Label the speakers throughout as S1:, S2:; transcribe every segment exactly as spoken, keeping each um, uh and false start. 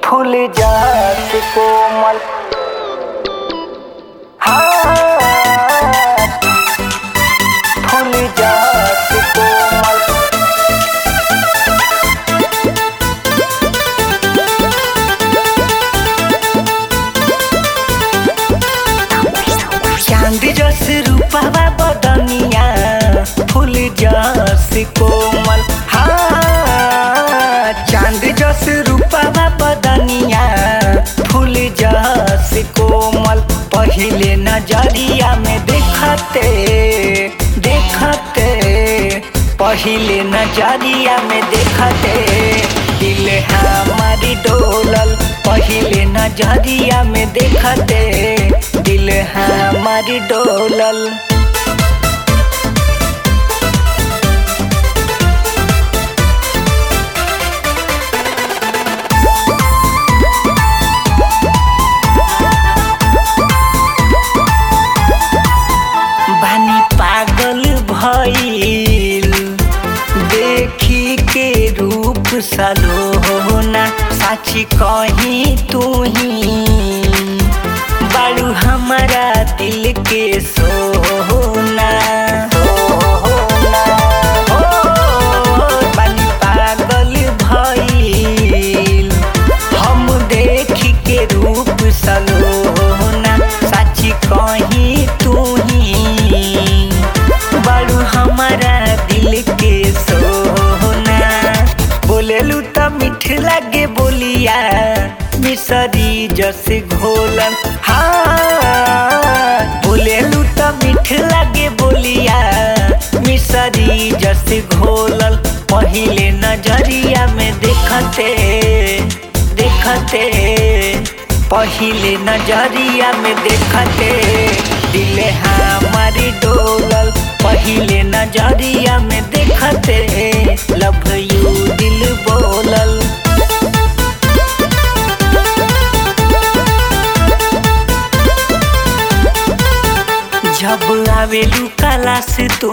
S1: फूल जात कोमल। हाँ, फूल जात कोमल। चांद जस रूपवा बदनिया फूल जस कोमल। हाँ, चांद जस रूपवा बदनिया फूल जस कोमल। पहिले नजरिया में देखते देखते पहिले नजरिया में देखते दिल हमारी डोलल। पहिले नजरिया में देखते दिल हमारी डोलल। बानी पागल भइल देखी के रूप सलोना। साची कहीं तू ही बालू हमारा दिल के सोना। बानी पागल भइल हम देखी के रूप सलोना। साची कहीं तू ही बालू हमारा दिल के सोना। बोलेलू त मीठ लागे बोलिया मिसरी जैसे घोलन। हाँ, बोलेलू त मीठ लागे बोलिया मिसरी जैसे घोलल। पहिले नजरिया में देखते देखते पहिले नजरिया में देखते दिल हमारी डोलल। पहिले नजरिया में देखते लव यू दिल बोलल। जब आवेलू क्लास तू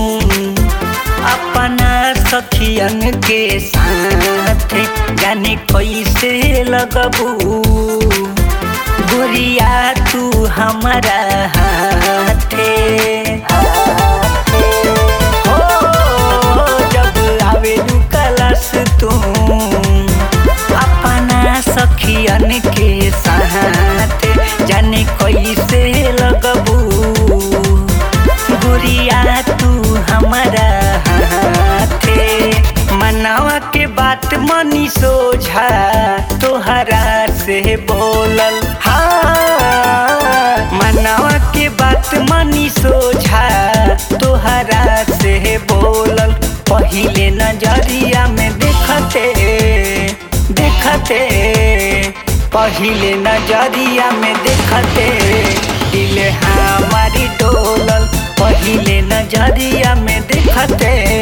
S1: अपना सखियन के साथ जाने कैसे लगबू गोरिया तू हमारा हाथे। हो जब आवेलू क्लास तू अपना सखियन के साथ जाने कैसे लगबू गोरिया तू हमारा हाथे। मनावा के बात मनी सोझा तोहरा से बोलल। हाँ, मनावा के बात मनी सोझा तोहरा से बोलल। पहिले नजरिया में देखते देखते पहिले नजरिया में देखते दिल हमारी डोलल। पहिले नजरिया में देखते